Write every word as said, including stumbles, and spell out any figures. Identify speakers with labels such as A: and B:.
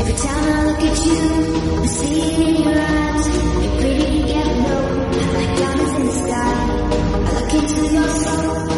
A: Every time I look at you, I see it in your eyes. You're pretty yet low, like diamonds in the sky. I look into your soul.